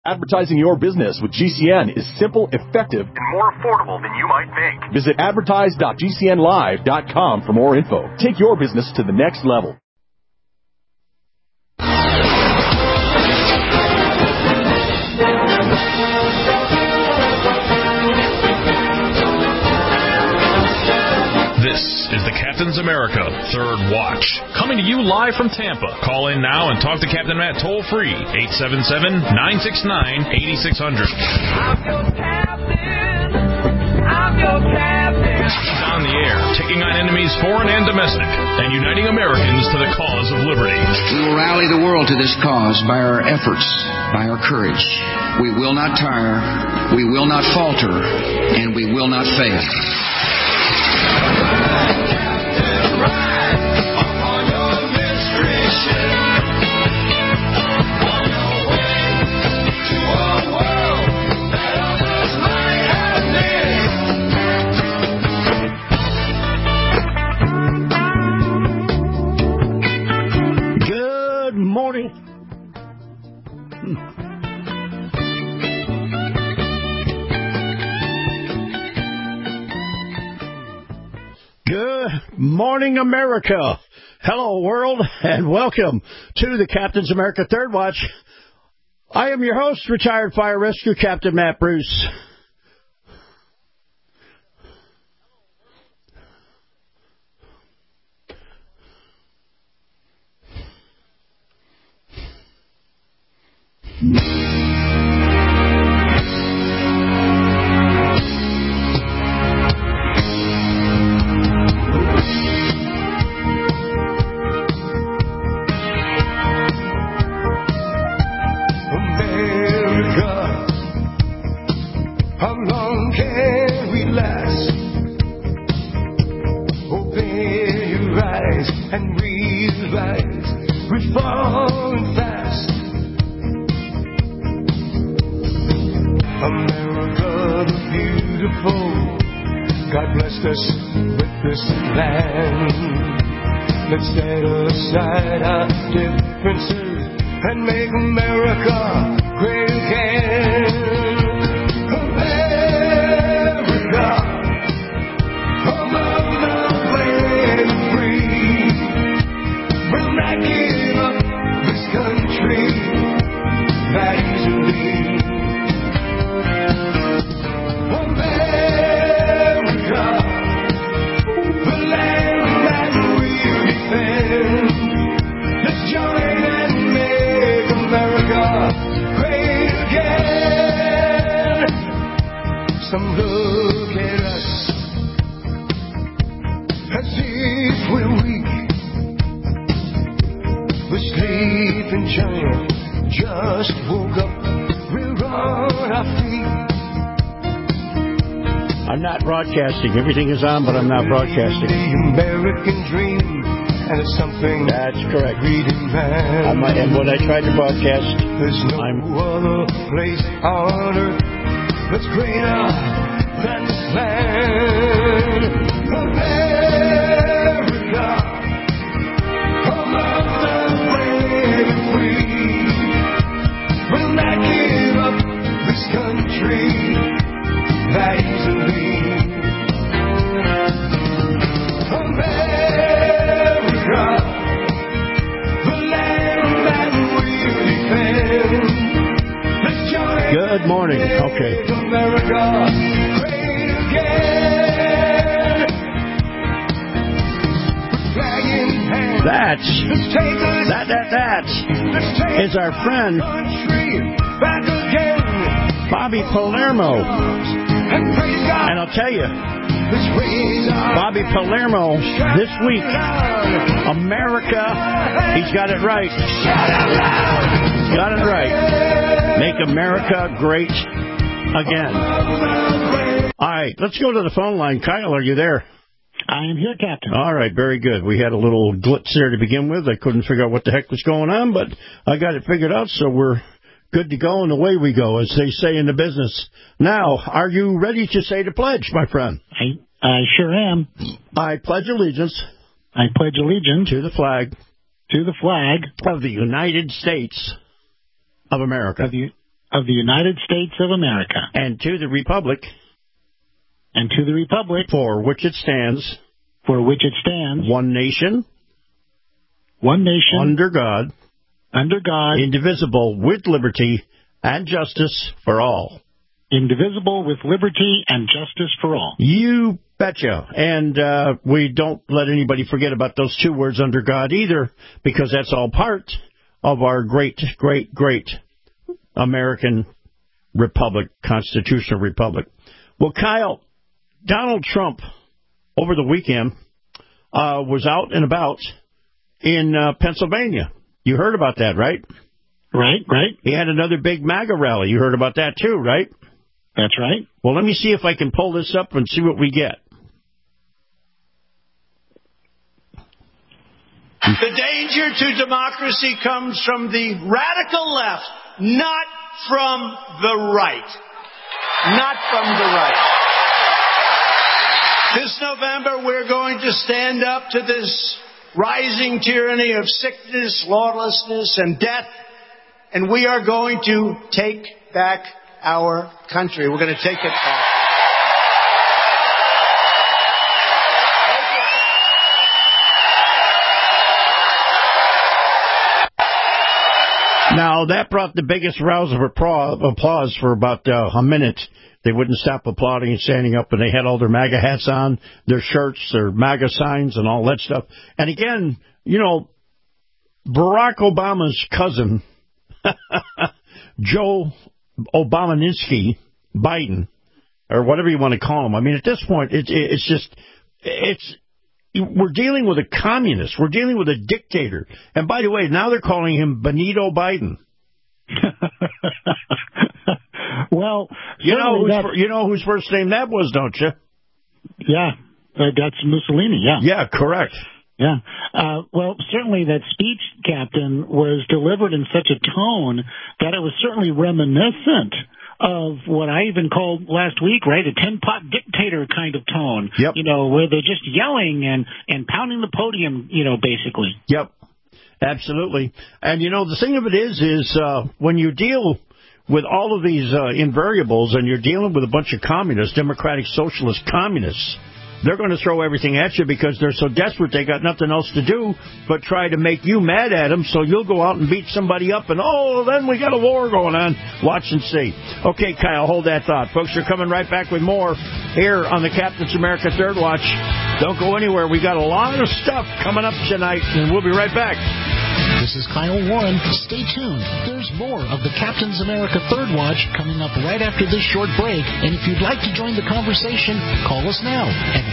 Advertising your business with GCN is simple, effective, and more affordable than you might think. Visit advertise.gcnlive.com for more info. Take your business to the next level. This is the Captain's America Third Watch, coming to you live from Tampa. Call in now and talk to Captain Matt toll-free, 877-969-8600. I'm your captain. He's on the air, taking on enemies foreign and domestic, and uniting Americans to the cause of liberty. We will rally the world to this cause by our efforts, by our courage. We will not tire, we will not falter, and we will not fail. Good morning. Good morning, America. Hello, world, and welcome to the Captain's America Third Watch. I am your host, retired fire rescue Captain Matt Bruce. Everything is on, but I'm not broadcasting. The American dream, and it's something that's correct. And when I tried to broadcast, there's no other place on earth that's greater than this land. America, among the brave and free, will not give up this country that easily. Good morning. Okay. That is our friend Bobby Palermo. And I'll tell you, Bobby Palermo this week, America, he's got it right. Got it right. Make America great again. All right, let's go to the phone line. Kyle, are you there? I am here, Captain. All right, very good. We had a little glitch there to begin with. I couldn't figure out what the heck was going on, but I got it figured out, so we're good to go, and away we go, as they say in the business. Now, are you ready to say the pledge, my friend? I sure am. I pledge allegiance. I pledge allegiance to the flag. To the flag of the United States of America. of the United States of America, and to the republic, for which it stands, one nation, under God, indivisible, with liberty and justice for all. Indivisible, with liberty and justice for all. You betcha. And we don't let anybody forget about those two words, under God, either, because that's all part of our great, great, great American republic, constitutional republic. Well, Kyle, Donald Trump, over the weekend, was out and about in Pennsylvania. You heard about that, right? Right. He had another big MAGA rally. You heard about that, too, right? That's right. Well, let me see if I can pull this up and see what we get. The danger to democracy comes from the radical left, not from the right. Not from the right. This November, we're going to stand up to this rising tyranny of sickness, lawlessness, and death, and we are going to take back our country. We're going to take it back. Now, that brought the biggest rouse of applause for about a minute. They wouldn't stop applauding and standing up, and they had all their MAGA hats on, their shirts, their MAGA signs, and all that stuff. And again, you know, Barack Obama's cousin, Joe Obamaninsky Biden, or whatever you want to call him. I mean, at this point, we're dealing with a communist. We're dealing with a dictator. And by the way, now they're calling him Benito Biden. Well, you know whose first name that was, don't you? Yeah, that's Mussolini. Yeah. Yeah, correct. Yeah. Well, certainly that speech, Captain, was delivered in such a tone that it was certainly reminiscent of what I even called last week, right, a tin-pot dictator kind of tone. Yep. You know, where they're just yelling and pounding the podium, you know, basically. Yep, absolutely. And, you know, the thing of it is when you deal with all of these invariables and you're dealing with a bunch of communists, democratic socialist communists, they're going to throw everything at you because they're so desperate they got nothing else to do but try to make you mad at them, so you'll go out and beat somebody up, and then we got a war going on. Watch and see. Okay, Kyle, hold that thought. Folks, are coming right back with more here on the Captain's America Third Watch. Don't go anywhere. We got a lot of stuff coming up tonight, and we'll be right back. This is Kyle Warren. Stay tuned. There's more of the Captain's America Third Watch coming up right after this short break. And if you'd like to join the conversation, call us now at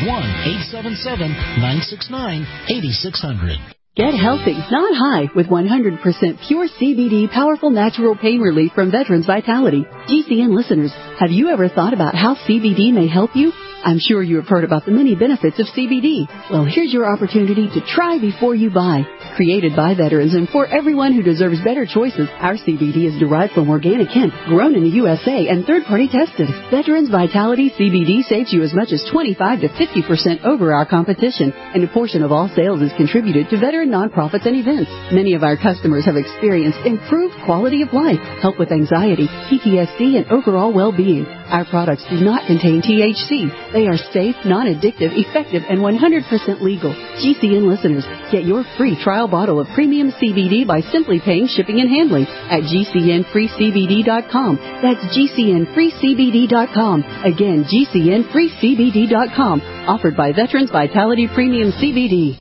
1-877-969-8600. Get healthy, not high, with 100% pure CBD powerful natural pain relief from Veterans Vitality. GCN listeners, have you ever thought about how CBD may help you? I'm sure you have heard about the many benefits of CBD. Well, here's your opportunity to try before you buy. Created by veterans and for everyone who deserves better choices, our CBD is derived from organic hemp, grown in the USA, and third-party tested. Veterans Vitality CBD saves you as much as 25 to 50% over our competition, and a portion of all sales is contributed to veteran nonprofits and events. Many of our customers have experienced improved quality of life, help with anxiety, PTSD, and overall well-being. Our products do not contain THC. They are safe, non-addictive, effective, and 100% legal. GCN listeners, get your free trial bottle of premium CBD by simply paying shipping and handling at GCNFreeCBD.com. That's GCNFreeCBD.com. Again, GCNFreeCBD.com. Offered by Veterans Vitality Premium CBD.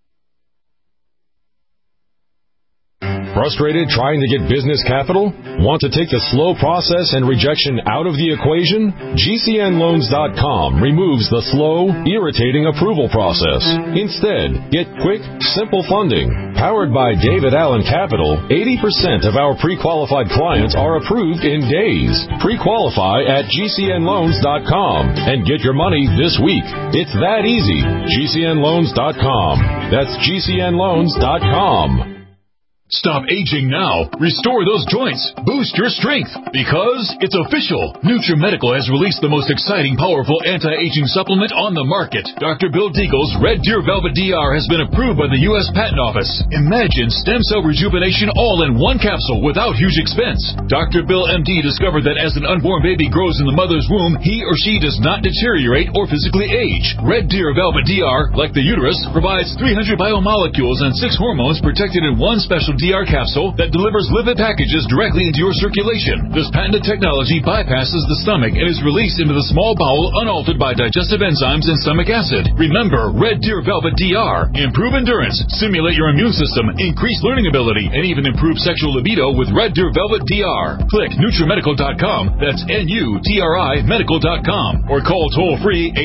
Frustrated trying to get business capital? Want to take the slow process and rejection out of the equation? GCNLoans.com removes the slow, irritating approval process. Instead, get quick, simple funding. Powered by David Allen Capital, 80% of our pre-qualified clients are approved in days. Pre-qualify at GCNLoans.com and get your money this week. It's that easy. GCNLoans.com. That's GCNLoans.com. Stop aging now. Restore those joints. Boost your strength. Because it's official. NutriMedical has released the most exciting, powerful anti-aging supplement on the market. Dr. Bill Deagle's Red Deer Velvet DR has been approved by the U.S. Patent Office. Imagine stem cell rejuvenation all in one capsule without huge expense. Dr. Bill MD discovered that as an unborn baby grows in the mother's womb, he or she does not deteriorate or physically age. Red Deer Velvet DR, like the uterus, provides 300 biomolecules and 6 hormones protected in one special DR capsule that delivers lipid packages directly into your circulation. This patented technology bypasses the stomach and is released into the small bowel unaltered by digestive enzymes and stomach acid. Remember, Red Deer Velvet DR. Improve endurance, stimulate your immune system, increase learning ability, and even improve sexual libido with Red Deer Velvet DR. Click NutriMedical.com, that's NUTRI Medical.com, or call toll-free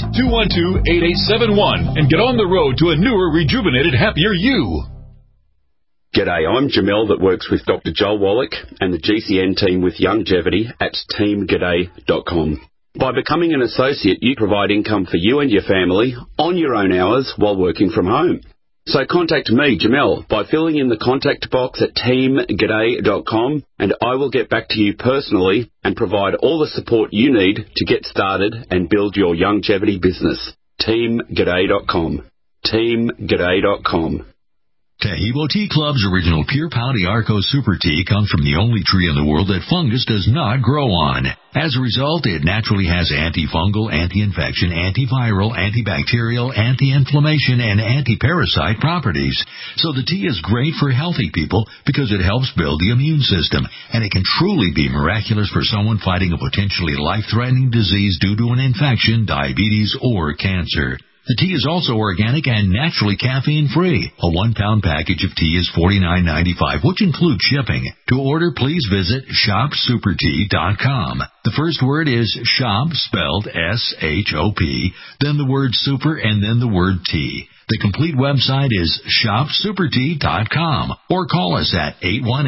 888-212-8871 and get on the road to a newer, rejuvenated, happier you. G'day, I'm Jamel that works with Dr. Joel Wallach and the GCN team with Youngevity at teamg'day.com. By becoming an associate, you provide income for you and your family on your own hours while working from home. So contact me, Jamel, by filling in the contact box at teamg'day.com, and I will get back to you personally and provide all the support you need to get started and build your Youngevity business. teamg'day.com. teamg'day.com. Tahibo Tea Club's original Pure Pau d'Arco Super Tea comes from the only tree in the world that fungus does not grow on. As a result, it naturally has antifungal, anti-infection, antiviral, antibacterial, anti-inflammation, and anti-parasite properties. So the tea is great for healthy people because it helps build the immune system, and it can truly be miraculous for someone fighting a potentially life-threatening disease due to an infection, diabetes, or cancer. The tea is also organic and naturally caffeine-free. A 1-pound package of tea is $49.95, which includes shipping. To order, please visit shopsupertea.com. The first word is shop, spelled S-H-O-P, then the word super, and then the word tea. The complete website is shopsupertea.com, or call us at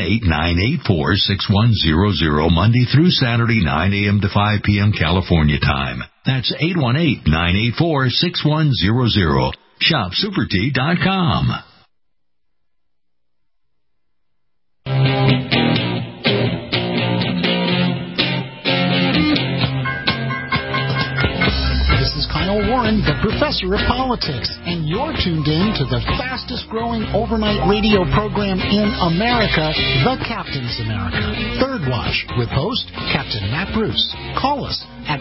818-984-6100 Monday through Saturday, 9 a.m. to 5 p.m. California time. That's 818-984-6100. shopsupertea.com. Warren, the professor of politics, and you're tuned in to the fastest growing overnight radio program in America, The Captain's America. Third Watch with host Captain Matt Bruce. Call us at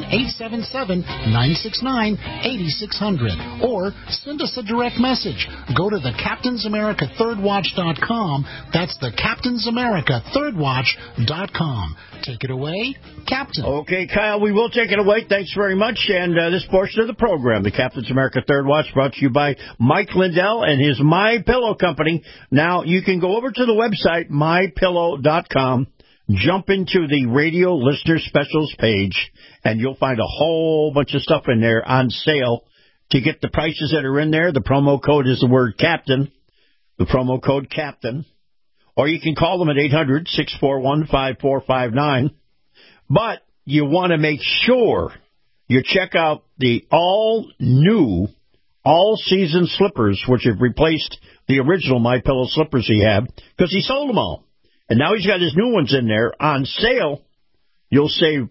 1-877-969-8600 or send us a direct message. Go to the Captain's America thirdwatch.com. That's the Captain's America thirdwatch.com. Take it away, Captain. Okay, Kyle, we will take it away. Thanks very much. And this portion of the program, the Captain's America Third Watch, brought to you by Mike Lindell and his My Pillow Company. Now, you can go over to the website, mypillow.com, jump into the radio listener specials page, and you'll find a whole bunch of stuff in there on sale. To get the prices that are in there, the promo code is the word Captain, the promo code Captain. Or you can call them at 800-641-5459. But you want to make sure you check out the all-new, all-season slippers, which have replaced the original My Pillow slippers he had, because he sold them all. And now he's got his new ones in there on sale. You'll save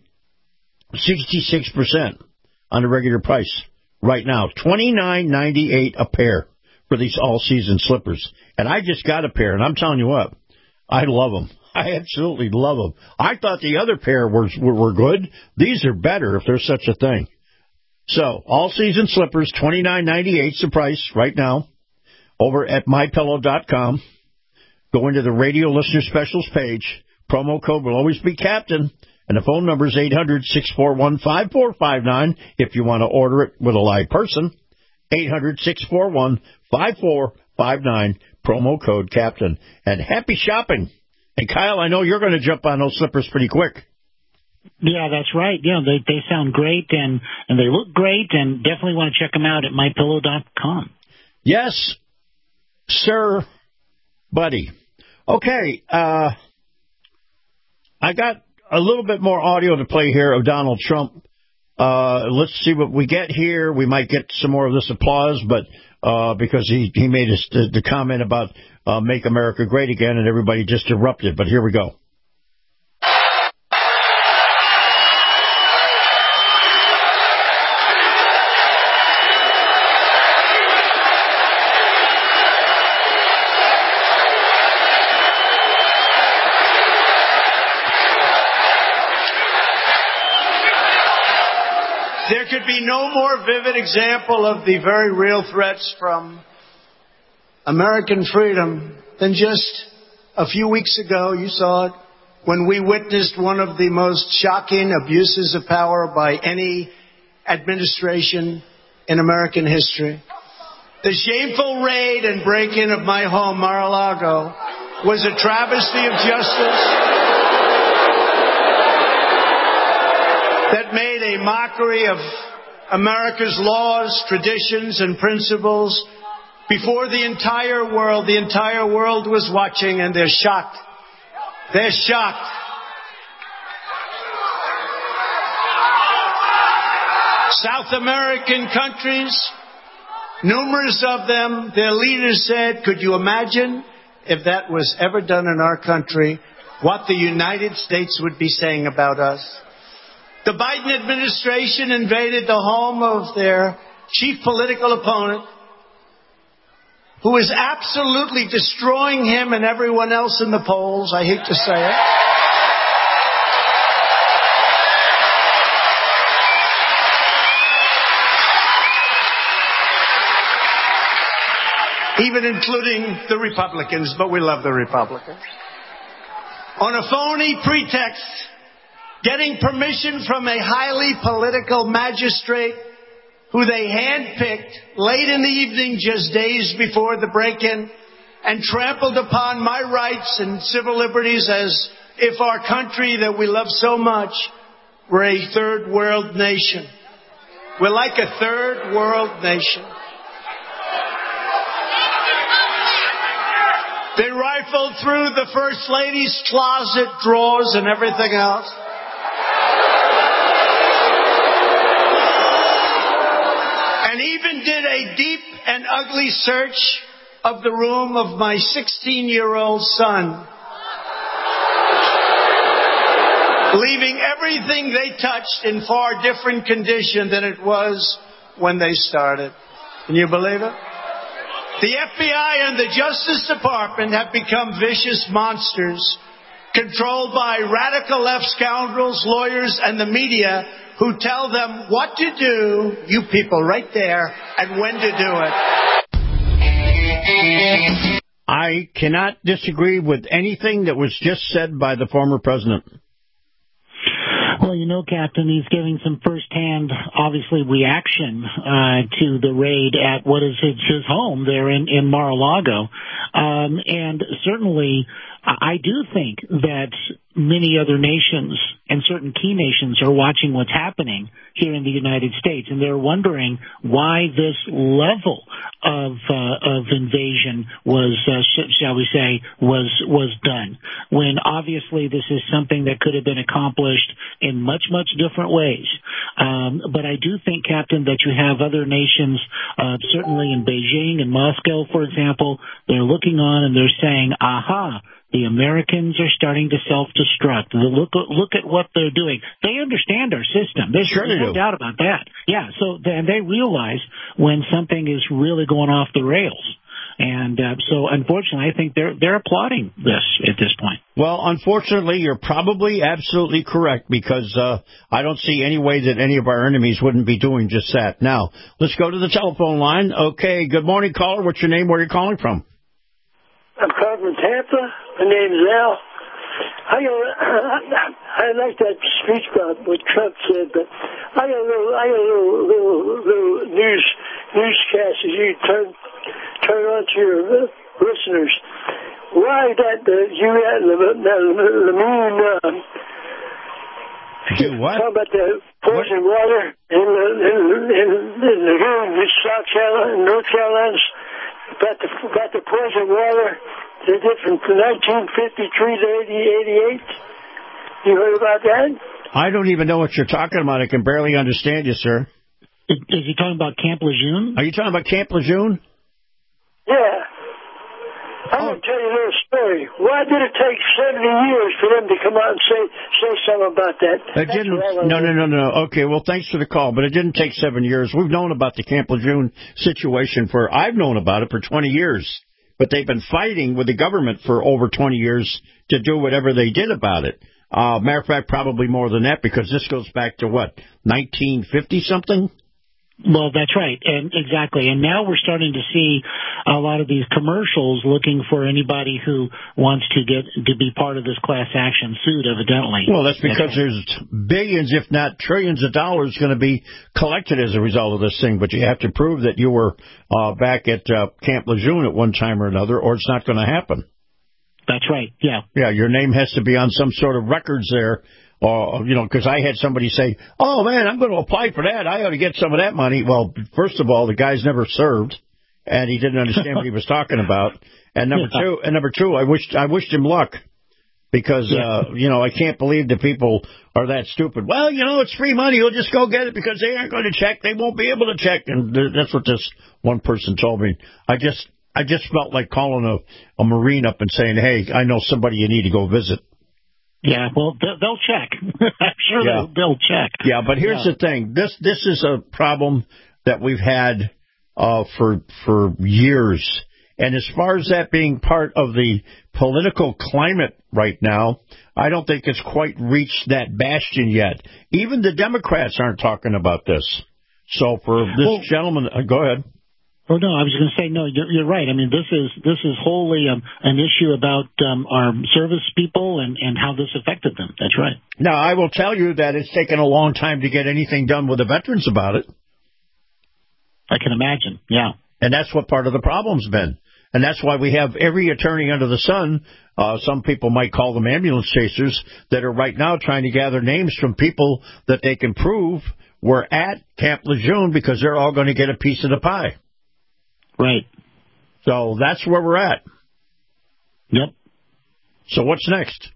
66% on the regular price right now. $29.98 a pair for these all-season slippers. And I just got a pair, and I'm telling you what, I love them. I absolutely love them. I thought the other pair were good. These are better if there's such a thing. So, all-season slippers, $29.98 the price right now over at MyPillow.com. Go into the radio listener specials page. Promo code will always be Captain. And the phone number is 800-641-5459 if you want to order it with a live person. 800-641-5459, promo code Captain. And happy shopping. And Kyle, I know you're going to jump on those slippers pretty quick. Yeah, that's right. Yeah, they sound great and they look great, and definitely want to check them out at mypillow.com. Yes, sir, buddy. Okay, I got a little bit more audio to play here of Donald Trump. Let's see what we get here. We might get some more of this applause, but because he made the comment about Make America Great Again, and everybody just erupted. But here we go. There could be no more vivid example of the very real threats from American freedom than just a few weeks ago. You saw it when we witnessed one of the most shocking abuses of power by any administration in American history. The shameful raid and break-in of my home, Mar-a-Lago, was a travesty of justice that made a mockery of America's laws, traditions, and principles before the entire world. The entire world was watching, and they're shocked. They're shocked. South American countries, numerous of them, their leaders said, could you imagine if that was ever done in our country, what the United States would be saying about us? The Biden administration invaded the home of their chief political opponent, who is absolutely destroying him and everyone else in the polls. I hate to say it. Even including the Republicans, but we love the Republicans. On a phony pretext, getting permission from a highly political magistrate who they handpicked late in the evening, just days before the break-in, and trampled upon my rights and civil liberties as if our country that we love so much were a third world nation. We're like a third world nation. They rifled through the First Lady's closet drawers and everything else. And even did a deep and ugly search of the room of my 16-year-old son, leaving everything they touched in far different condition than it was when they started. Can you believe it? The FBI and the Justice Department have become vicious monsters, controlled by radical left scoundrels, lawyers, and the media, who tell them what to do, you people right there, and when to do it. I cannot disagree with anything that was just said by the former president. Well, you know, Captain, he's giving some firsthand, obviously, reaction to the raid at what is his home there in Mar-a-Lago. And certainly, I do think that many other nations and certain key nations are watching what's happening here in the United States, and they're wondering why this level of invasion was, shall we say, was done, when obviously this is something that could have been accomplished in much different ways. But I do think, Captain, that you have other nations, certainly in Beijing and Moscow, for example, they're looking on and they're saying, aha, the Americans are starting to self-destruct. Look at what they're doing. They understand our system. There's no doubt about that. Yeah, so they realize when something is really going off the rails. And so, unfortunately, I think they're applauding this at this point. Well, unfortunately, you're probably absolutely correct, because I don't see any way that any of our enemies wouldn't be doing just that. Now, let's go to the telephone line. Okay, good morning, caller. What's your name? Where are you calling from? I'm calling from Tampa. My name's Al. I like that speech about what Trump said, but I got a little newscast as you turn on to your listeners. Why that Lamine what? Talking about the poison water in the lagoon in South Carolina, North Carolina, about the poison water. They did from 1953 to 88. You heard about that? I don't even know what you're talking about. I can barely understand you, sir. Is he talking about Camp Lejeune? Are you talking about Camp Lejeune? Yeah. I'm going to tell you a little story. Why did it take 70 years for them to come out and say something about that? It didn't. No. Okay, well, thanks for the call, but it didn't take 7 years. We've known about the Camp Lejeune situation I've known about it for 20 years, but they've been fighting with the government for over 20 years to do whatever they did about it. Matter of fact, probably more than that, because this goes back to, 1950-something? Well, that's right, and exactly. And now we're starting to see a lot of these commercials looking for anybody who wants to be part of this class action suit, evidently. Well, that's because there's billions, if not trillions of dollars going to be collected as a result of this thing, but you have to prove that you were back at Camp Lejeune at one time or another, or it's not going to happen. That's right, yeah. Yeah, your name has to be on some sort of records there. Because I had somebody say, oh, man, I'm going to apply for that. I ought to get some of that money. Well, first of all, the guy's never served, and he didn't understand what he was talking about. And number two, I wished him luck, because, I can't believe that people are that stupid. Well, it's free money. You'll just go get it because they aren't going to check. They won't be able to check. And that's what this one person told me. I just felt like calling a Marine up and saying, hey, I know somebody you need to go visit. Yeah, well, they'll check. I'm sure they'll check. Yeah, but here's the thing. This is a problem that we've had for years. And as far as that being part of the political climate right now, I don't think it's quite reached that bastion yet. Even the Democrats aren't talking about this. So for this gentleman, go ahead. Oh, no, I was going to say, no, you're right. I mean, this is wholly an issue about our service people and how this affected them. That's right. Now, I will tell you that it's taken a long time to get anything done with the veterans about it. I can imagine, yeah. And that's what part of the problem's been. And that's why we have every attorney under the sun, some people might call them ambulance chasers, that are right now trying to gather names from people that they can prove were at Camp Lejeune, because they're all going to get a piece of the pie. Right. So that's where we're at. Yep. So what's next?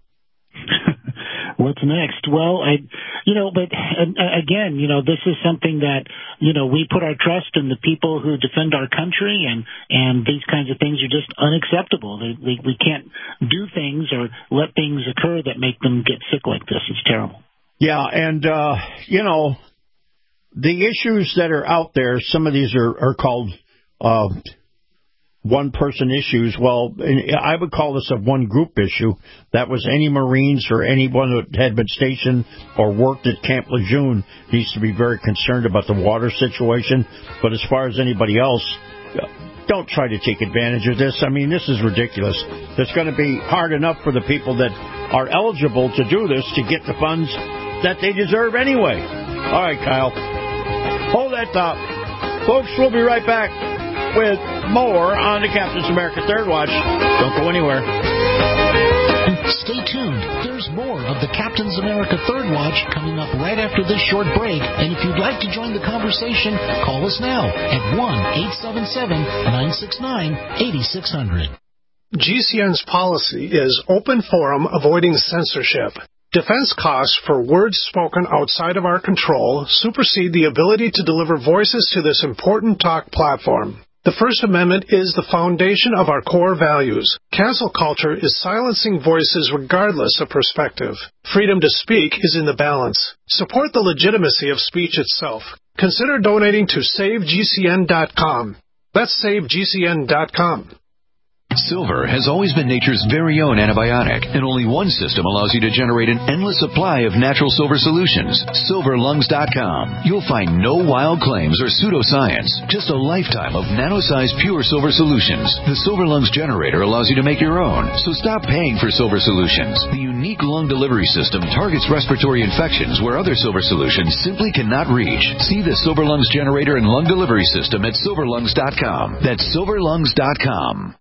What's next? Well, but again, this is something that, we put our trust in the people who defend our country, and these kinds of things are just unacceptable. We can't do things or let things occur that make them get sick like this. It's terrible. Yeah, and, the issues that are out there, some of these are called one-person issues. Well, I would call this a one-group issue. That was any Marines or anyone that had been stationed or worked at Camp Lejeune needs to be very concerned about the water situation. But as far as anybody else, don't try to take advantage of this. I mean, this is ridiculous. It's going to be hard enough for the people that are eligible to do this to get the funds that they deserve anyway. All right, Kyle. Hold that thought. Folks, we'll be right back with more on the Captain's America Third Watch. Don't go anywhere. Stay tuned. There's more of the Captain's America Third Watch coming up right after this short break. And if you'd like to join the conversation, call us now at 1-877-969-8600. GCN's policy is open forum, avoiding censorship. Defense costs for words spoken outside of our control supersede the ability to deliver voices to this important talk platform. The First Amendment is the foundation of our core values. Cancel culture is silencing voices regardless of perspective. Freedom to speak is in the balance. Support the legitimacy of speech itself. Consider donating to SaveGCN.com. That's SaveGCN.com. Silver has always been nature's very own antibiotic, and only one system allows you to generate an endless supply of natural silver solutions. SilverLungs.com. You'll find no wild claims or pseudoscience, just a lifetime of nano-sized pure silver solutions. The Silver Lungs generator allows you to make your own, so stop paying for silver solutions. The unique lung delivery system targets respiratory infections where other silver solutions simply cannot reach. See the Silver Lungs generator and lung delivery system at SilverLungs.com. That's SilverLungs.com.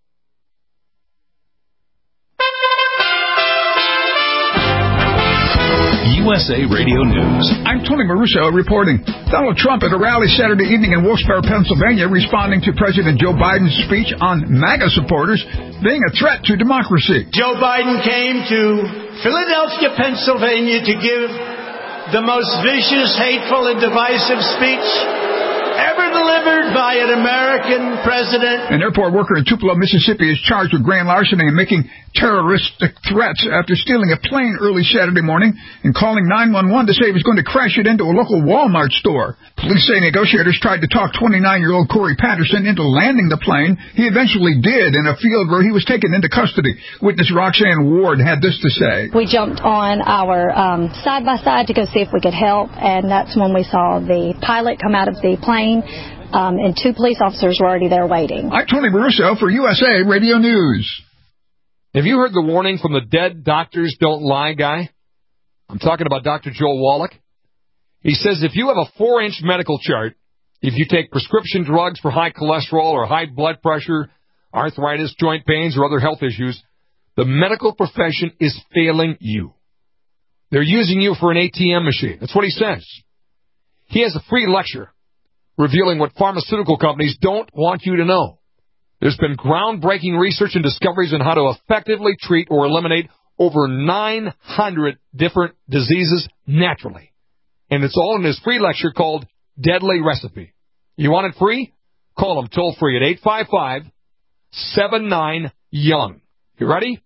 USA Radio News. I'm Tony Maruso reporting. Donald Trump at a rally Saturday evening in Wilkes-Barre, Pennsylvania, responding to President Joe Biden's speech on MAGA supporters being a threat to democracy. Joe Biden came to Philadelphia, Pennsylvania to give the most vicious, hateful, and divisive speech ever delivered by an American president. An airport worker in Tupelo, Mississippi is charged with grand larceny and making terroristic threats after stealing a plane early Saturday morning and calling 911 to say he was going to crash it into a local Walmart store. Police say negotiators tried to talk 29-year-old Corey Patterson into landing the plane. He eventually did in a field where he was taken into custody. Witness Roxanne Ward had this to say. We jumped on our side-by-side to go see if we could help, and that's when we saw the pilot come out of the plane, and 2 police officers were already there waiting. I'm Tony Maruso for USA Radio News. Have you heard the warning from the dead doctors don't lie guy? I'm talking about Dr. Joel Wallach. He says if you have a 4-inch medical chart, if you take prescription drugs for high cholesterol or high blood pressure, arthritis, joint pains, or other health issues, the medical profession is failing you. They're using you for an ATM machine. That's what he says. He has a free lecture revealing what pharmaceutical companies don't want you to know. There's been groundbreaking research and discoveries on how to effectively treat or eliminate over 900 different diseases naturally. And it's all in his free lecture called Deadly Recipe. You want it free? Call him toll free at 855-79-YOUNG. You ready?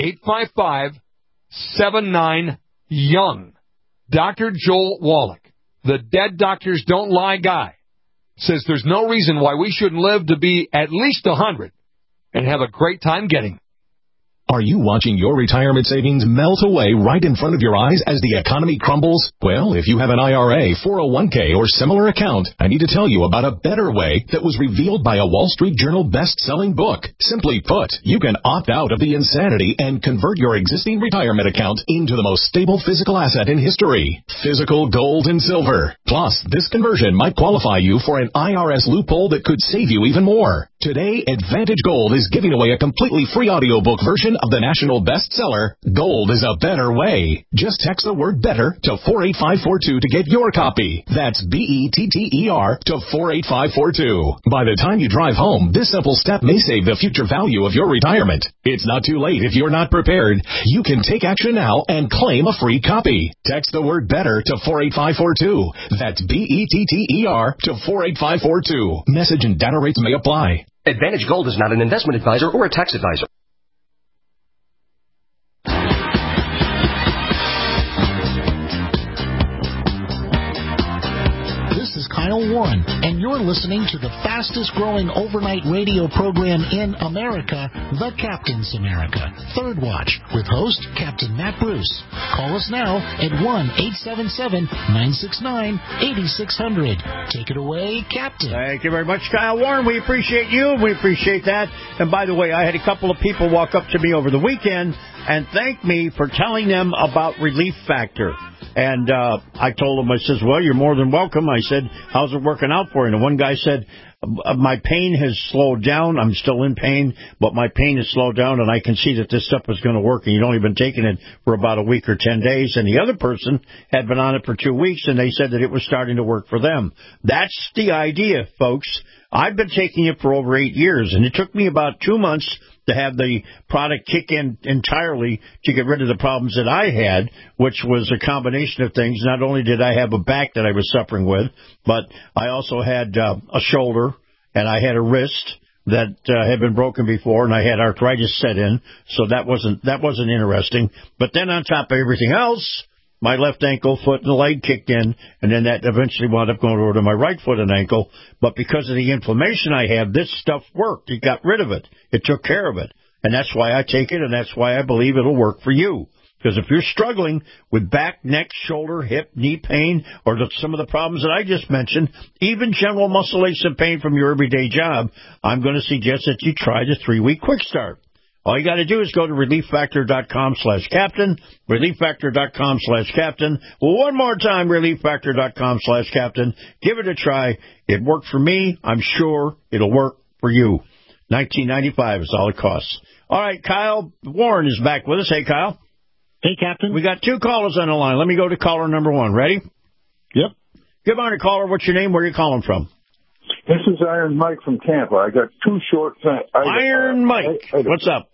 855-79-YOUNG. Dr. Joel Wallach, the dead doctors don't lie guy, says there's no reason why we shouldn't live to be at least 100 and have a great time getting. Are you watching your retirement savings melt away right in front of your eyes as the economy crumbles? Well, if you have an IRA, 401k, or similar account, I need to tell you about a better way that was revealed by a Wall Street Journal best-selling book. Simply put, you can opt out of the insanity and convert your existing retirement account into the most stable physical asset in history, physical gold and silver. Plus, this conversion might qualify you for an IRS loophole that could save you even more. Today, Advantage Gold is giving away a completely free audiobook version of the national bestseller, Gold is a Better Way. Just text the word better to 48542 to get your copy. That's BETTER to 48542. By the time you drive home, this simple step may save the future value of your retirement. It's not too late if you're not prepared. You can take action now and claim a free copy. Text the word better to 48542. That's BETTER to 48542. Message and data rates may apply. Advantage Gold is not an investment advisor or a tax advisor. This is Kyle Warren, and you're listening to the fastest-growing overnight radio program in America, The Captain's America, Third Watch, with host Captain Matt Bruce. Call us now at 1-877-969-8600. Take it away, Captain. Thank you very much, Kyle Warren. We appreciate you, and we appreciate that. And by the way, I had a couple of people walk up to me over the weekend and thank me for telling them about Relief Factor. And I told him, I says, well, you're more than welcome. I said, how's it working out for you? And one guy said, my pain has slowed down. I'm still in pain, but my pain has slowed down, and I can see that this stuff is going to work. And you'd only been taking it for about a week or 10 days. And the other person had been on it for 2 weeks, and they said that it was starting to work for them. That's the idea, folks. I've been taking it for over 8 years, and it took me about 2 months to have the product kick in entirely to get rid of the problems that I had, which was a combination of things. Not only did I have a back that I was suffering with, but I also had a shoulder, and I had a wrist that had been broken before, and I had arthritis set in, so that wasn't interesting. But then on top of everything else, my left ankle, foot, and leg kicked in, and then that eventually wound up going over to my right foot and ankle. But because of the inflammation I have, this stuff worked. It got rid of it. It took care of it. And that's why I take it, and that's why I believe it'll work for you. Because if you're struggling with back, neck, shoulder, hip, knee pain, or some of the problems that I just mentioned, even general muscle aches and pain from your everyday job, I'm going to suggest that you try the 3-week quick start. All you got to do is go to relieffactor.com/captain, relieffactor.com/captain. Well, one more time, relieffactor.com/captain. Give it a try. It worked for me. I'm sure it'll work for you. $19.95 is all it costs. All right, Kyle Warren is back with us. Hey, Kyle. Hey, Captain. We got 2 callers on the line. Let me go to caller number 1. Ready? Yep. Good morning, caller. What's your name? Where are you calling from? This is Iron Mike from Tampa. I got 2 short things. Iron Mike. What's up?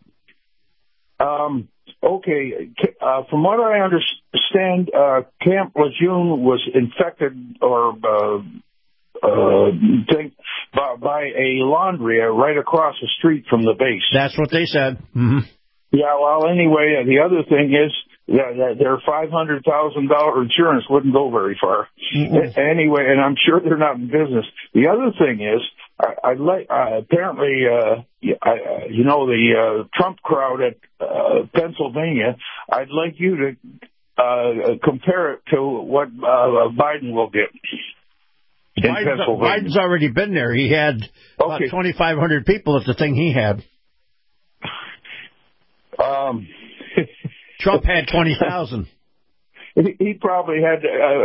Okay. From what I understand, Camp Lejeune was infected or by a laundry right across the street from the base. That's what they said. Mm-hmm. Yeah, well, anyway, the other thing is that their $500,000 insurance wouldn't go very far. Mm-hmm. Anyway, and I'm sure they're not in business. The other thing is, apparently, the Trump crowd at Pennsylvania, I'd like you to compare it to what Biden will get. Biden's already been there. He had about 2,500 people at the thing he had. Trump had 20,000. He probably had.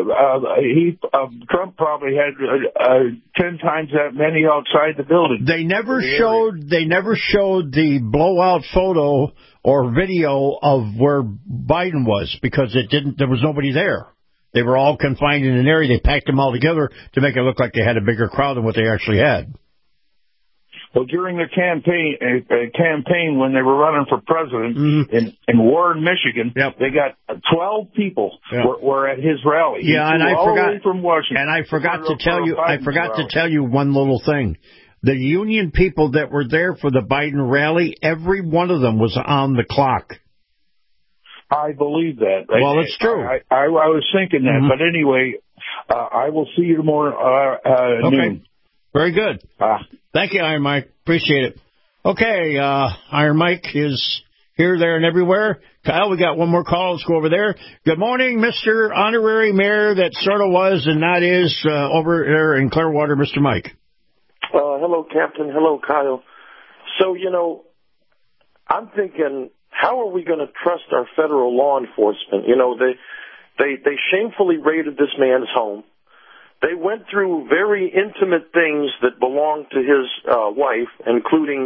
Trump probably had 10 times that many outside the building. They never showed the blowout photo or video of where Biden was because it didn't. There was nobody there. They were all confined in an area. They packed them all together to make it look like they had a bigger crowd than what they actually had. Well, during the campaign when they were running for president in Warren, Michigan, they got 12 people were at his rally. Yeah, and I forgot from Washington. And I forgot to tell you. I forgot to tell you one little thing. The union people that were there for the Biden rally, every one of them was on the clock. I believe that. Well, it's true. I was thinking that, but anyway, I will see you tomorrow noon. Very good. Thank you, Iron Mike. Appreciate it. Okay, Iron Mike is here, there, and everywhere. Kyle, we got one more call. Let's go over there. Good morning, Mr. Honorary Mayor that sort of was and not is over there in Clearwater, Mr. Mike. Hello, Captain. Hello, Kyle. So, I'm thinking, how are we going to trust our federal law enforcement? They shamefully raided this man's home. They went through very intimate things that belonged to his wife, including,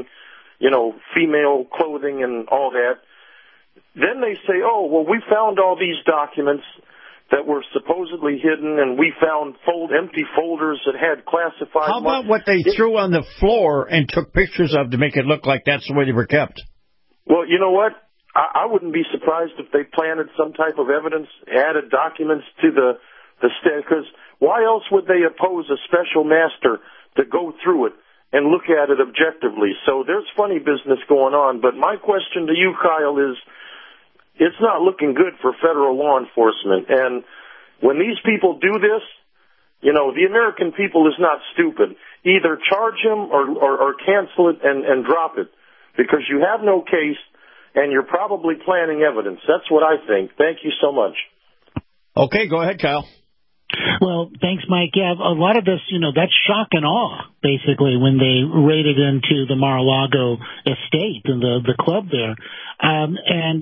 female clothing and all that. Then they say, oh, well, we found all these documents that were supposedly hidden, and we found empty folders that had classified... How about what they threw on the floor and took pictures of to make it look like that's the way they were kept? Well, you know what? I wouldn't be surprised if they planted some type of evidence, added documents to the stand, because why else would they oppose a special master to go through it and look at it objectively? So there's funny business going on. But my question to you, Kyle, is it's not looking good for federal law enforcement. And when these people do this, the American people is not stupid. Either charge him or cancel it and drop it, because you have no case and you're probably planting evidence. That's what I think. Thank you so much. Okay, go ahead, Kyle. Well, thanks, Mike. Yeah, a lot of this, that's shock and awe, basically, when they raided into the Mar-a-Lago estate and the club there. And,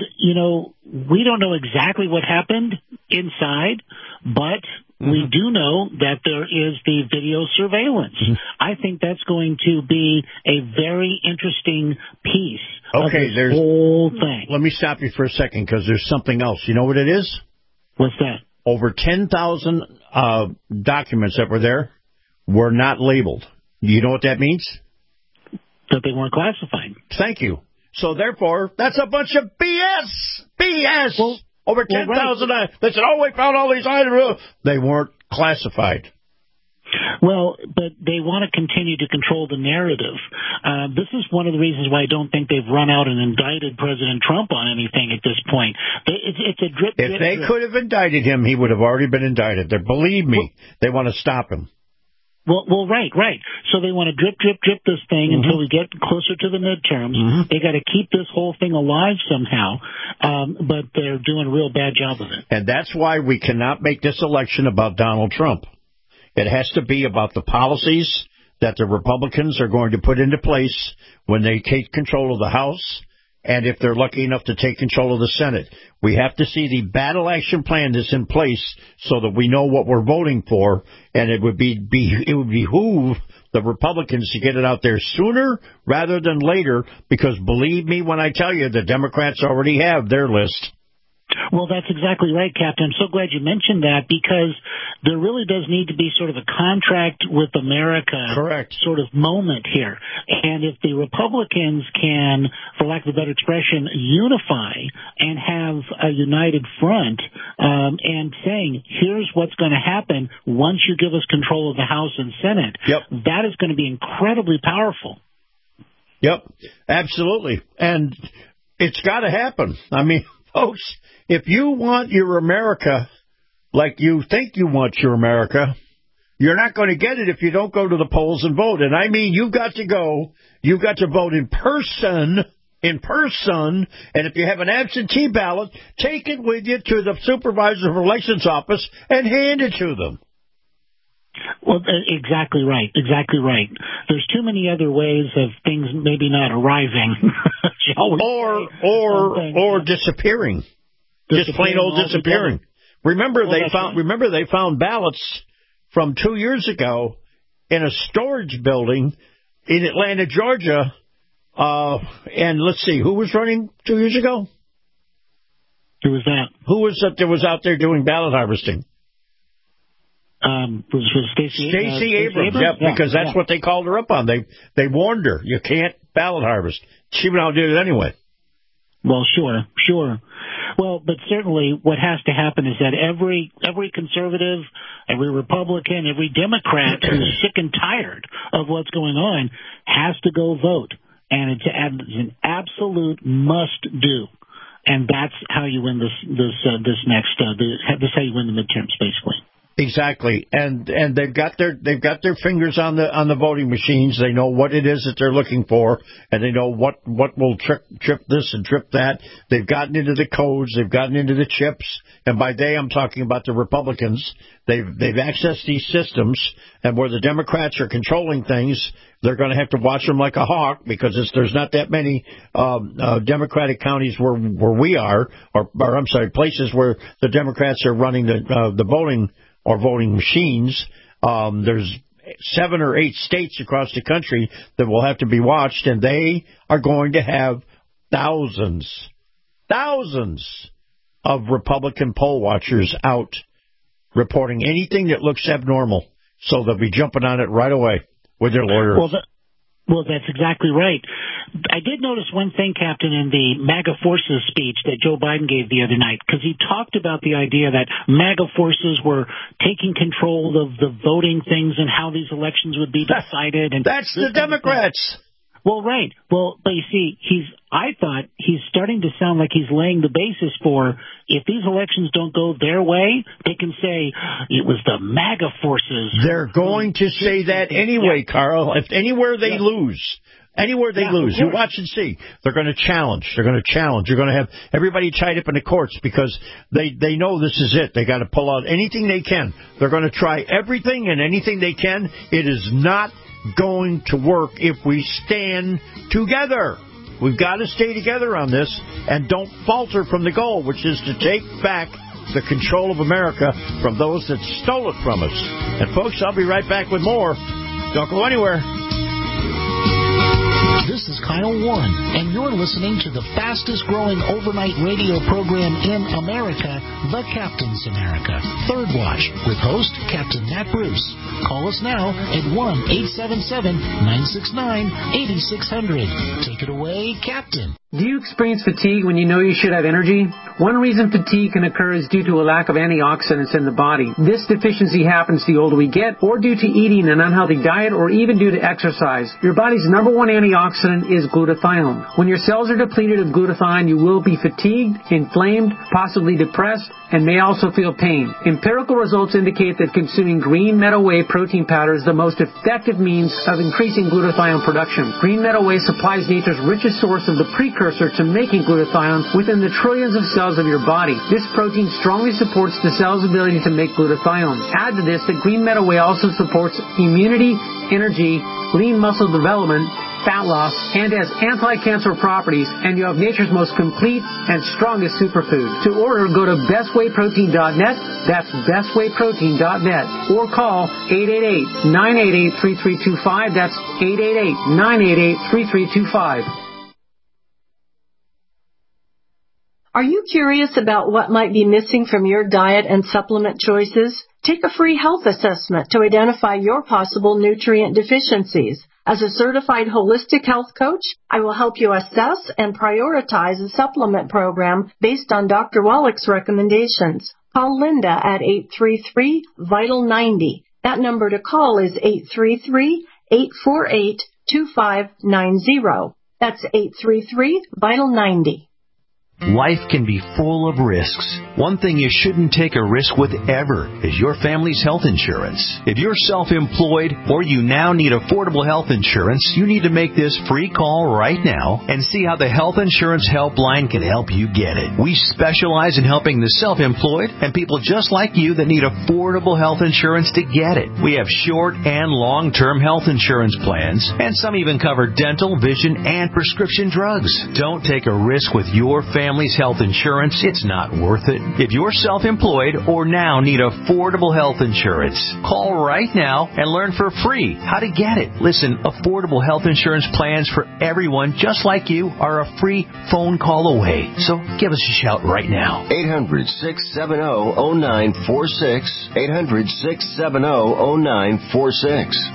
we don't know exactly what happened inside, but we do know that there is the video surveillance. I think that's going to be a very interesting piece of this whole thing. Let me stop you for a second, because there's something else. You know what it is? What's that? Over 10,000 documents that were there were not labeled. You know what that means? That they weren't classified. Thank you. So, therefore, that's a bunch of BS. BS. Well, over 10,000. Right. They said, oh, we found all these items. They weren't classified. Well, but they want to continue to control the narrative. This is one of the reasons why I don't think they've run out and indicted President Trump on anything at this point. It's a drip. If they could have indicted him, he would have already been indicted. Believe me, they want to stop him. Well, right. So they want to drip this thing until we get closer to the midterms. They got to keep this whole thing alive somehow, but they're doing a real bad job of it. And that's why we cannot make this election about Donald Trump. It has to be about the policies that the Republicans are going to put into place when they take control of the House, and if they're lucky enough to take control of the Senate. We have to see the battle action plan that's in place so that we know what we're voting for, and it would behoove the Republicans to get it out there sooner rather than later, because believe me when I tell you, the Democrats already have their list. Well, that's exactly right, Captain. I'm so glad you mentioned that, because there really does need to be sort of a contract with America sort of moment here. And if the Republicans can, for lack of a better expression, unify and have a united front and saying, here's what's going to happen once you give us control of the House and Senate, that is going to be incredibly powerful. Yep, absolutely. And it's got to happen. I mean, folks, if you want your America like you think you want your America, you're not going to get it if you don't go to the polls and vote. And I mean, you've got to go. You've got to vote in person. And if you have an absentee ballot, take it with you to the Supervisor of Relations office and hand it to them. Well, exactly right. Exactly right. There's too many other ways of things maybe not arriving. or disappearing. Just plain old disappearing. Remember they found ballots from 2 years ago in a storage building in Atlanta, Georgia. And let's see, who was running 2 years ago? Who was that? Who was out there doing ballot harvesting? Was Stacey Abrams. Yep, because that's what they called her up on. They warned her, you can't ballot harvest. She went out and did it anyway. Well, sure. Well, but certainly what has to happen is that every conservative, every Republican, every Democrat who's sick and tired of what's going on has to go vote. And it's an absolute must do. And that's how you win this how you win the midterms, basically. Exactly, and they've got their fingers on the voting machines. They know what it is that they're looking for, and they know what will trip this and trip that. They've gotten into the codes, they've gotten into the chips, and by they I'm talking about the Republicans. They've accessed these systems, and where the Democrats are controlling things, they're going to have to watch them like a hawk, because there's not that many Democratic counties where we are, or I'm sorry, places where the Democrats are running the voting or voting machines. There's 7 or 8 states across the country that will have to be watched, and they are going to have thousands of Republican poll watchers out reporting anything that looks abnormal. So they'll be jumping on it right away with their lawyers. Well, that's exactly right. I did notice one thing, Captain, in the MAGA forces speech that Joe Biden gave the other night, because he talked about the idea that MAGA forces were taking control of the voting things and how these elections would be decided. And that's the Democrats. Well, right. Well, but you see, I thought he's starting to sound like he's laying the basis for, if these elections don't go their way, they can say it was the MAGA forces. They're going to say that anyway, Carl. If anywhere they lose, you watch and see. They're going to challenge. You're going to have everybody tied up in the courts, because they know this is it. They got to pull out anything they can. They're going to try everything and anything they can. It is not going to work if we stand together. We've got to stay together on this and don't falter from the goal, which is to take back the control of America from those that stole it from us. And folks, I'll be right back with more. Don't go anywhere. This is Kyle Warren, and you're listening to the fastest-growing overnight radio program in America, The Captain's America, Third Watch, with host Captain Matt Bruce. Call us now at 1-877-969-8600. Take it away, Captain. Do you experience fatigue when you know you should have energy? One reason fatigue can occur is due to a lack of antioxidants in the body. This deficiency happens the older we get, or due to eating an unhealthy diet, or even due to exercise. Your body's number one antioxidant is glutathione. When your cells are depleted of glutathione, you will be fatigued, inflamed, possibly depressed, and may also feel pain. Empirical results indicate that consuming green meadow whey protein powder is the most effective means of increasing glutathione production. Green meadow whey supplies nature's richest source of the precursor to making glutathione within the trillions of cells of your body. This protein strongly supports the cell's ability to make glutathione. Add to this that green meadow whey also supports immunity, energy, lean muscle development, fat loss, and has anti-cancer properties, and you have nature's most complete and strongest superfood. To order, go to bestwayprotein.net. That's bestwayprotein.net. Or call 888-988-3325. That's 888-988-3325. Are you curious about what might be missing from your diet and supplement choices? Take a free health assessment to identify your possible nutrient deficiencies. As a certified holistic health coach, I will help you assess and prioritize a supplement program based on Dr. Wallach's recommendations. Call Linda at 833-VITAL-90. That number to call is 833-848-2590. That's 833-VITAL-90. Life can be full of risks. One thing you shouldn't take a risk with ever is your family's health insurance. If you're self-employed or you now need affordable health insurance, you need to make this free call right now and see how the Health Insurance Helpline can help you get it. We specialize in helping the self-employed and people just like you that need affordable health insurance to get it. We have short and long-term health insurance plans, and some even cover dental, vision, and prescription drugs. Don't take a risk with your family's health insurance. It's not worth it. If you're self-employed or now need affordable health insurance, call right now and learn for free how to get it. Listen, affordable health insurance plans for everyone just like you are a free phone call away. So give us a shout right now. 800-670-0946. 800-670-0946.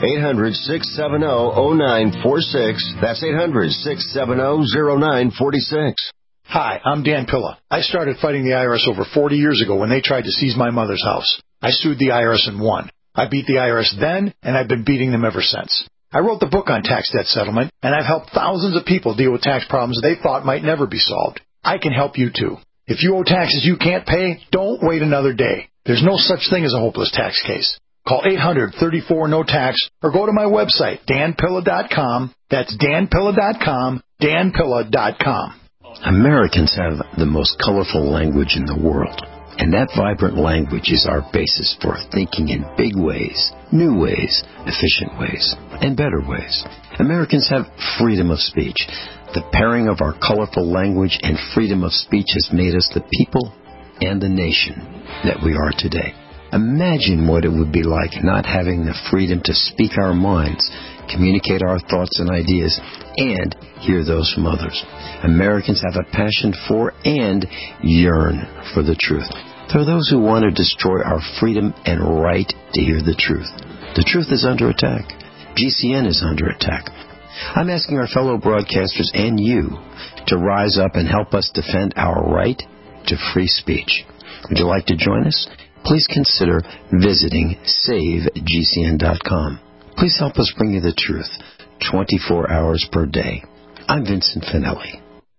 800-670-0946. That's 800-670-0946. Hi, I'm Dan Pilla. I started fighting the IRS over 40 years ago when they tried to seize my mother's house. I sued the IRS and won. I beat the IRS then, and I've been beating them ever since. I wrote the book on tax debt settlement, and I've helped thousands of people deal with tax problems they thought might never be solved. I can help you too. If you owe taxes you can't pay, don't wait another day. There's no such thing as a hopeless tax case. Call 800-34-NO-TAX or go to my website, danpilla.com. That's danpilla.com, danpilla.com. Americans have the most colorful language in the world, and that vibrant language is our basis for thinking in big ways, new ways, efficient ways, and better ways. Americans have freedom of speech. The pairing of our colorful language and freedom of speech has made us the people and the nation that we are today. Imagine what it would be like not having the freedom to speak our minds, communicate our thoughts and ideas, and hear those from others. Americans have a passion for and yearn for the truth. There are those who want to destroy our freedom and right to hear the truth. The truth is under attack. GCN is under attack. I'm asking our fellow broadcasters and you to rise up and help us defend our right to free speech. Would you like to join us? Please consider visiting SaveGCN.com. Please help us bring you the truth 24 hours per day. I'm Vincent Finelli.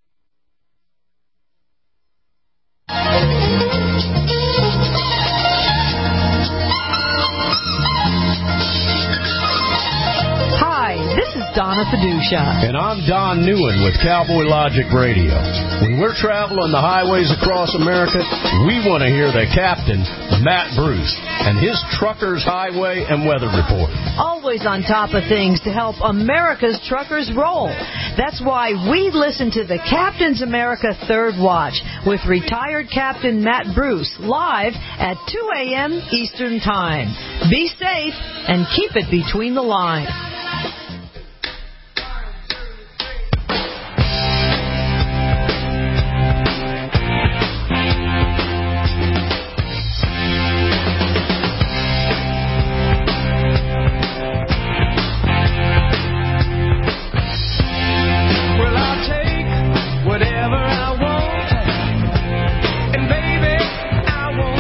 Hi, this is Donna Fiducia. And I'm Don Newen with Cowboy Logic Radio. When we're traveling the highways across America, we want to hear the captain, Matt Bruce, and his Truckers Highway and Weather Report. Always on top of things to help America's truckers roll. That's why we listen to the Captain's America Third Watch with retired Captain Matt Bruce live at 2 a.m. Eastern Time. Be safe and keep it between the lines.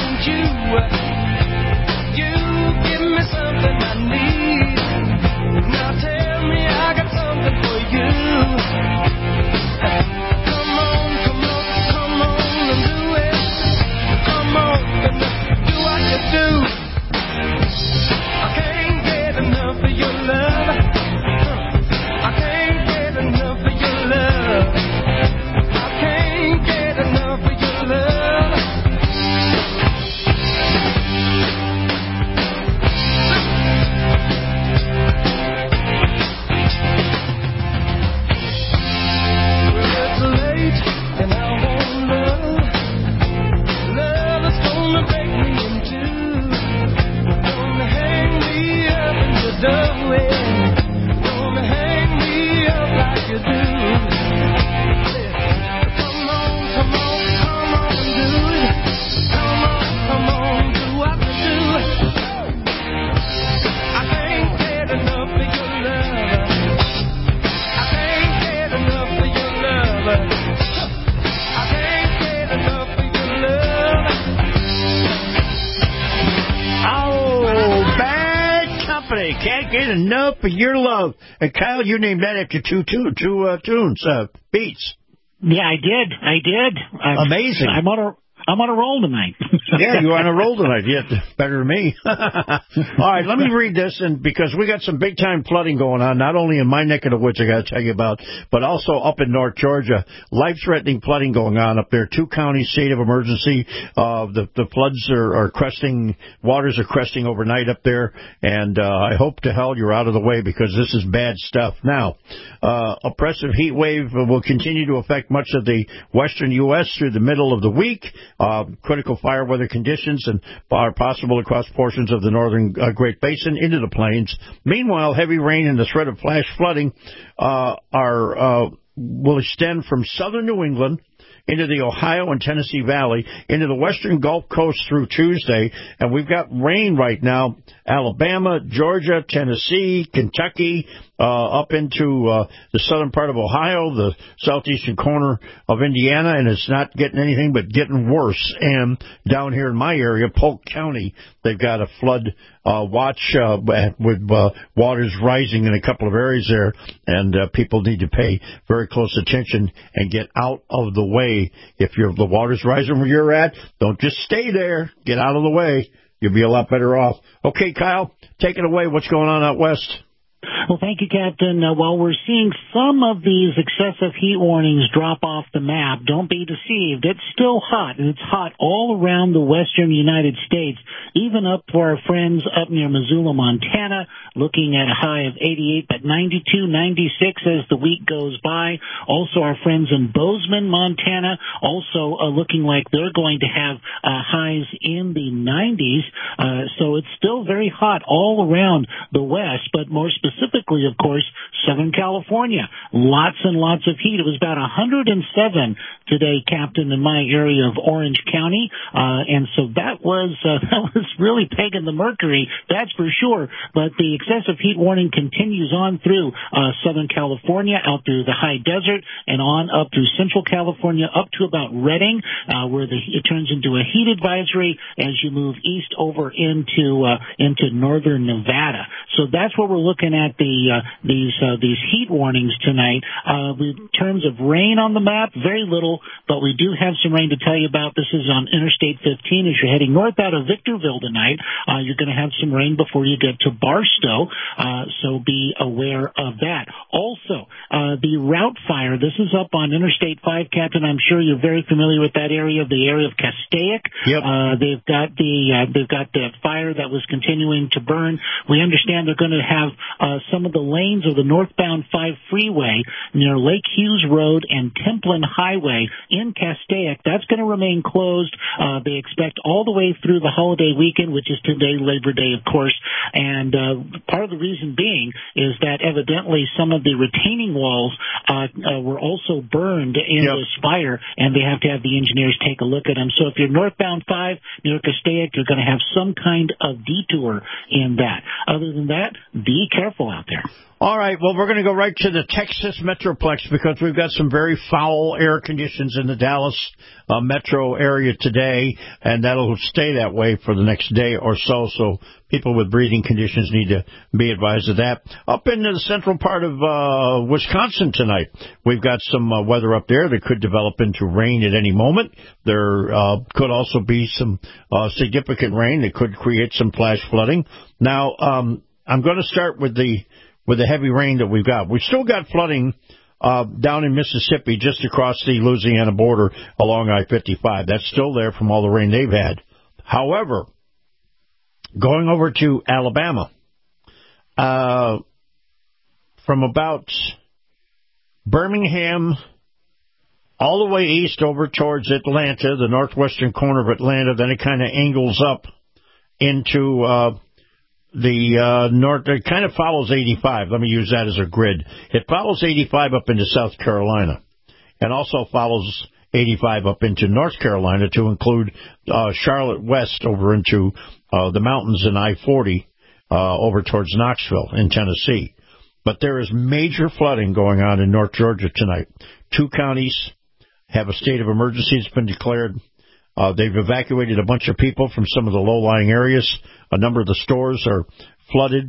You give me something I need. Valley. Can't get enough of your love. And Kyle, you named that after two tunes, beats. Yeah, I did. Amazing. I'm on a roll tonight. Yeah, you're on a roll tonight. Yeah, better than me. All right, let me read this, and because we got some big-time flooding going on, not only in my neck of the woods I got to tell you about, but also up in North Georgia. Life-threatening flooding going on up there. 2 counties, state of emergency. The floods are cresting, waters are cresting overnight up there, and I hope to hell you're out of the way because this is bad stuff. Now, oppressive heat wave will continue to affect much of the western U.S. through the middle of the week. Critical fire weather conditions are possible across portions of the northern Great Basin into the plains. Meanwhile, heavy rain and the threat of flash flooding will extend from southern New England into the Ohio and Tennessee Valley, into the western Gulf Coast through Tuesday, and we've got rain right now, Alabama, Georgia, Tennessee, Kentucky, up into the southern part of Ohio, the southeastern corner of Indiana, and it's not getting anything but getting worse. And down here in my area, Polk County, they've got a flood watch with waters rising in a couple of areas there, and people need to pay very close attention and get out of the way. If the water's rising where you're at, don't just stay there. Get out of the way. You'll be a lot better off. Okay, Kyle, take it away. What's going on out west? Well, thank you, Captain. While we're seeing some of these excessive heat warnings drop off the map, don't be deceived. It's still hot, and it's hot all around the western United States, even up for our friends up near Missoula, Montana, looking at a high of 88, but 92, 96 as the week goes by. Also, our friends in Bozeman, Montana, also looking like they're going to have highs in the 90s. So it's still very hot all around the west, but more specifically, of course, Southern California. Lots and lots of heat. It was about 107 today, Captain, in my area of Orange County. And so that was really pegging the mercury, that's for sure. But the excessive heat warning continues on through Southern California, out through the high desert, and on up through Central California, up to about Redding, where it turns into a heat advisory as you move east over into northern Nevada. So that's what we're looking at these heat warnings tonight. In terms of rain on the map, very little, but we do have some rain to tell you about. This is on Interstate 15 as you're heading north out of Victorville tonight. You're going to have some rain before you get to Barstow, so be aware of that. Also, the route fire. This is up on Interstate 5, Captain. I'm sure you're very familiar with that area, the area of Castaic. Yep. They've got the fire that was continuing to burn. We understand they're going to have some of the lanes of the northbound 5 freeway near Lake Hughes Road and Templin Highway in Castaic. That's going to remain closed. They expect all the way through the holiday weekend, which is today, Labor Day, of course. And part of the reason being is that evidently some of the retaining walls were also burned in this fire, and they have to have the engineers take a look at them. So if you're northbound 5 near Castaic, you're going to have some kind of detour in that. Other than that, be careful out there. All right, well, we're going to go right to the Texas Metroplex because we've got some very foul air conditions in the Dallas metro area today, and that'll stay that way for the next day or so. So people with breathing conditions need to be advised of that. Up into the central part of Wisconsin tonight, we've got some weather up there that could develop into rain at any moment. There could also be some significant rain that could create some flash flooding. Now, I'm going to start with the heavy rain that we've got. We've still got flooding down in Mississippi just across the Louisiana border along I-55. That's still there from all the rain they've had. However, going over to Alabama, from about Birmingham all the way east over towards Atlanta, the northwestern corner of Atlanta, then it kind of angles up into the north. It kind of follows 85. Let me use that as a grid. It follows 85 up into South Carolina and also follows 85 up into North Carolina to include Charlotte West over into the mountains in I-40 over towards Knoxville in Tennessee. But there is major flooding going on in North Georgia tonight. 2 counties have a state of emergency that's been declared. They've evacuated a bunch of people from some of the low-lying areas. A number of the stores are flooded.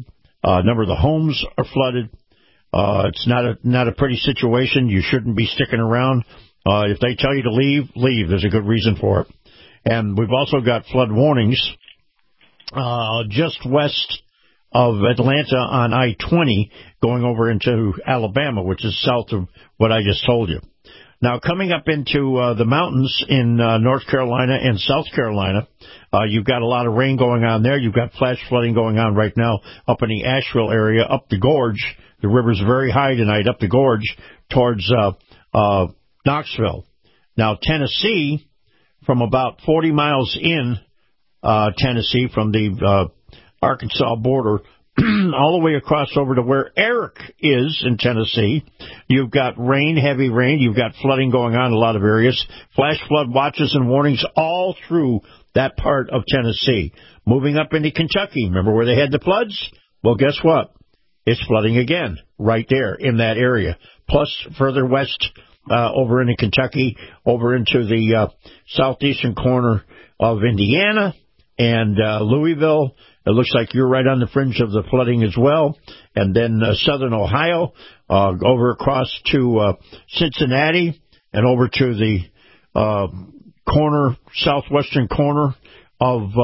A number of the homes are flooded. It's not a pretty situation. You shouldn't be sticking around. If they tell you to leave, leave. There's a good reason for it. And we've also got flood warnings just west of Atlanta on I-20 going over into Alabama, which is south of what I just told you. Now, coming up into the mountains in North Carolina and South Carolina, you've got a lot of rain going on there. You've got flash flooding going on right now up in the Asheville area, up the gorge. The river's very high tonight, up the gorge towards Knoxville. Now, Tennessee, from about 40 miles in Tennessee, from the Arkansas border, all the way across over to where Eric is in Tennessee, you've got rain, heavy rain. You've got flooding going on in a lot of areas. Flash flood watches and warnings all through that part of Tennessee. Moving up into Kentucky, remember where they had the floods? Well, guess what? It's flooding again right there in that area. Plus, further west over into Kentucky, over into the southeastern corner of Indiana and Louisville. It looks like you're right on the fringe of the flooding as well. And then southern Ohio, over across to Cincinnati and over to the southwestern corner of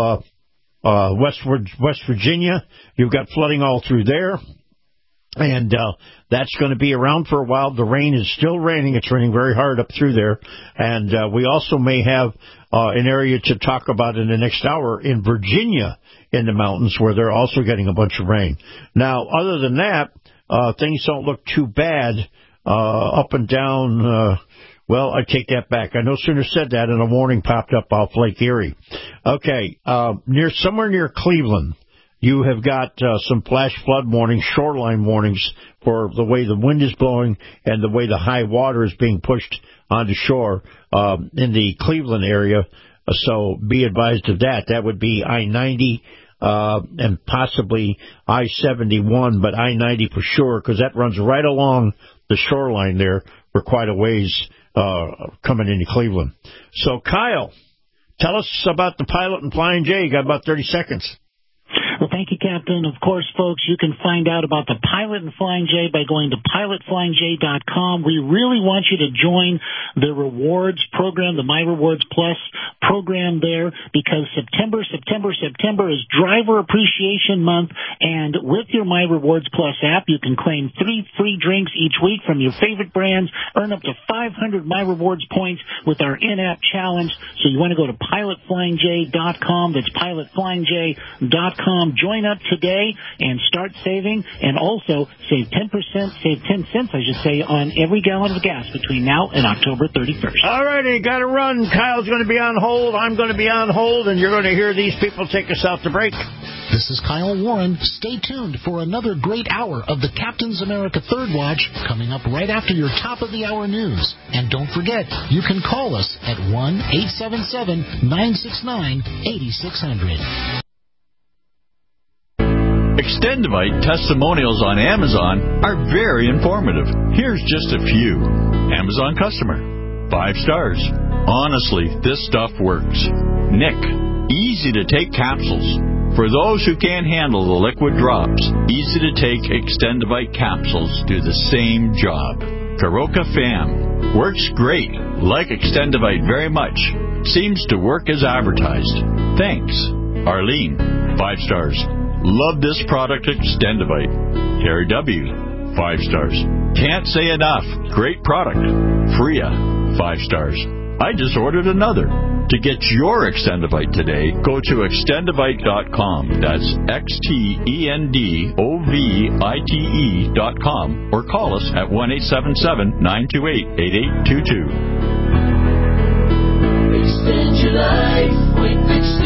West Virginia. You've got flooding all through there. And that's going to be around for a while. The rain is still raining. It's raining very hard up through there. And we also may have an area to talk about in the next hour in Virginia in the mountains where they're also getting a bunch of rain. Now, other than that, things don't look too bad up and down. Well, I take that back. I no sooner said that and a warning popped up off Lake Erie. Okay, somewhere near Cleveland, you have got some flash flood warnings, shoreline warnings for the way the wind is blowing and the way the high water is being pushed onto shore in the Cleveland area. So be advised of that. That would be I-90 and possibly I-71, but I-90 for sure, because that runs right along the shoreline there for quite a ways coming into Cleveland. So, Kyle, tell us about the Pilot and Flying J. You got about 30 seconds. Well, thank you, Captain. Of course, folks, you can find out about the Pilot and Flying J by going to pilotflyingj.com. We really want you to join the rewards program, the My Rewards Plus program there, because September is Driver Appreciation Month, and with your My Rewards Plus app, you can claim 3 free drinks each week from your favorite brands, earn up to 500 My Rewards points with our in-app challenge. So you want to go to pilotflyingj.com. That's pilotflyingj.com. Join up today and start saving, and also save 10%, save 10 cents, I should say, on every gallon of gas between now and October 31st. All righty, got to run. Kyle's going to be on hold. I'm going to be on hold, and you're going to hear these people take us out to break. This is Kyle Warren. Stay tuned for another great hour of the Captain's America Third Watch coming up right after your top-of-the-hour news. And don't forget, you can call us at 1-877-969-8600. Extendivite testimonials on Amazon are very informative. Here's just a few. Amazon customer. 5 stars. Honestly, this stuff works. Nick. Easy to take capsules. For those who can't handle the liquid drops, easy to take Extendivite capsules do the same job. Karoka Fam. Works great. Like Extendivite very much. Seems to work as advertised. Thanks. Arlene. 5 stars. Love this product, Extendivite. Terry W. 5 stars. Can't say enough. Great product. Freya. 5 stars. I just ordered another. To get your Extendivite today, go to extendivite.com. That's XTENDOVITE.com, or call us at 1-877-928-8822. Extend your life with